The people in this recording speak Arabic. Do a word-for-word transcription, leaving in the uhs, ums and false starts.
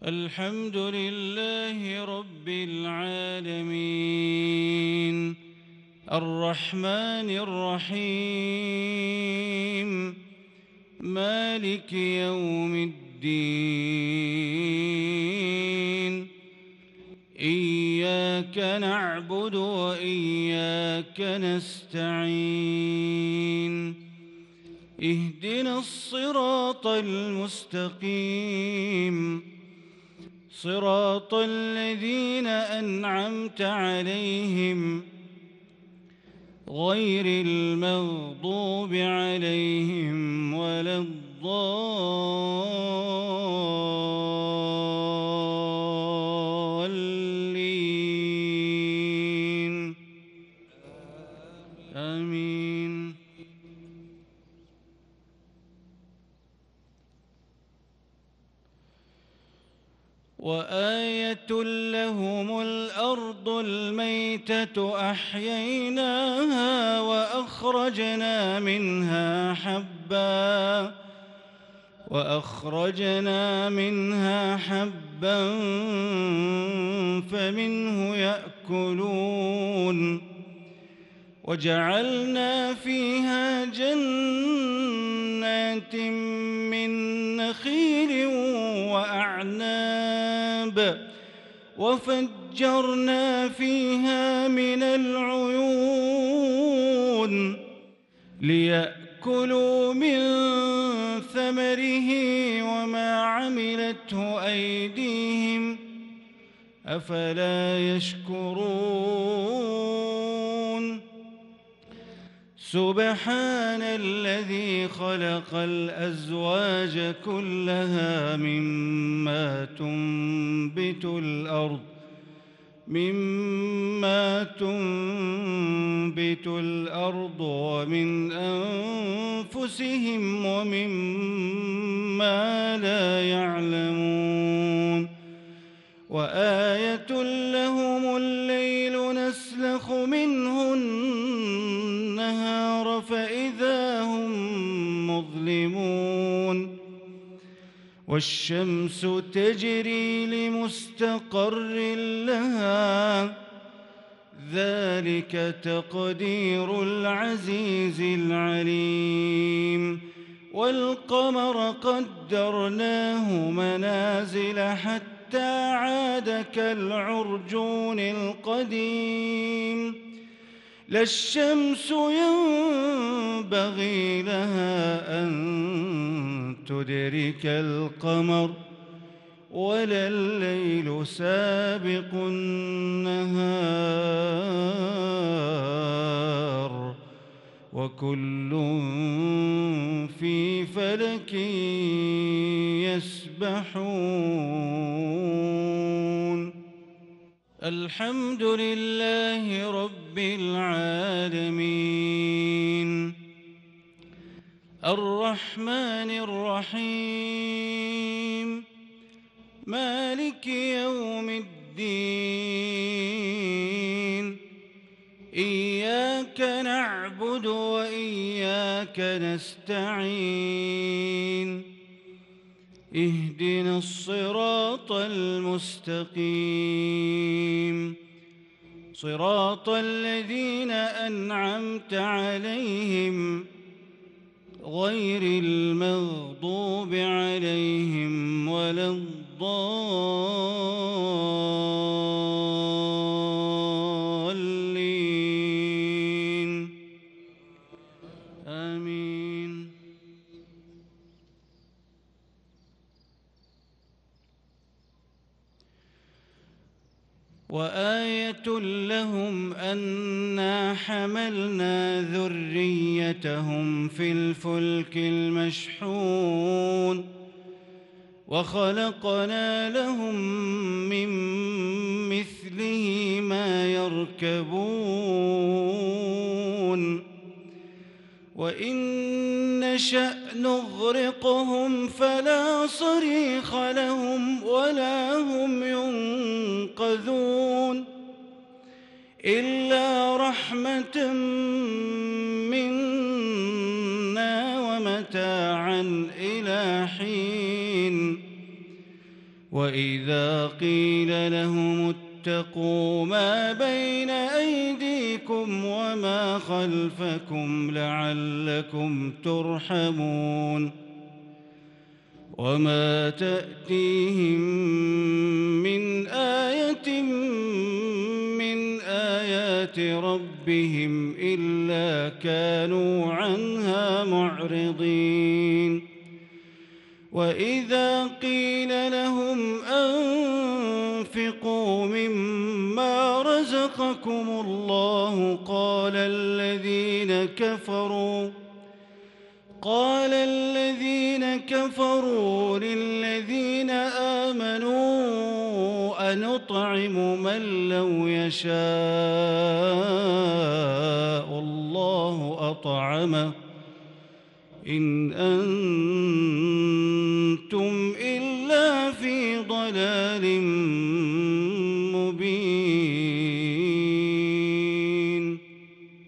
الحمد لله رب العالمين الرحمن الرحيم مالك يوم الدين إياك نعبد وإياك نستعين اهدنا الصراط المستقيم صراط الذين أنعمت عليهم غير المغضوب عليهم ولا الضالين آمين. وآية لهم الأرض الميتة أحييناها وأخرجنا منها حبا وأخرجنا منها حبا فمنه يأكلون وجعلنا فيها جنات من نخيل وأعناب وفجرنا فيها من العيون ليأكلوا من ثمره وما عملته أيديهم أفلا يشكرون سبحان الذي خلق الأزواج كلها مما تنبت الأرض مما تنبت الأرض ومن أنفسهم ومما لا يعلمون وآية لهم الليل نسلخ منه النهار فإذا هم مظلمون والشمس تجري لمستقر لها ذلك تقدير العزيز العليم والقمر قدرناه منازل حتى عاد كالعرجون القديم لا الشمس ينبغي لها أن تدرك القمر ولا الليل سابق النهار وكل في فلك يسبحون الحمد لله رب العالمين الرحمن الرحيم مالك يوم الدين إياك نعبد وإياك نستعين اهدنا الصراط المستقيم صراط الذين أنعمت عليهم غير المغضوب عليهم ولا الضالين آمين. وآية لهم أنا حملنا ذريتهم في الفلك المشحون وخلقنا لهم من مثله ما يركبون وإن نشأ نغرقهم فلا صريخ لهم ولا هم ينقذون إلا رحمة منا ومتاعا إلى حين وإذا قيل لهم اتقوا ما بين أيديكم وما خلفكم لعلكم ترحمون وما تأتيهم من آية من آيات ربهم إلا كانوا عنها معرضين وإذا قيل لهم أنفقوا مما رزقكم الله قال الذين كفروا قال الذين كفروا للذين آمنوا أنطعم من لو يشاء الله أطعمه إن أنتم إلا في ضلال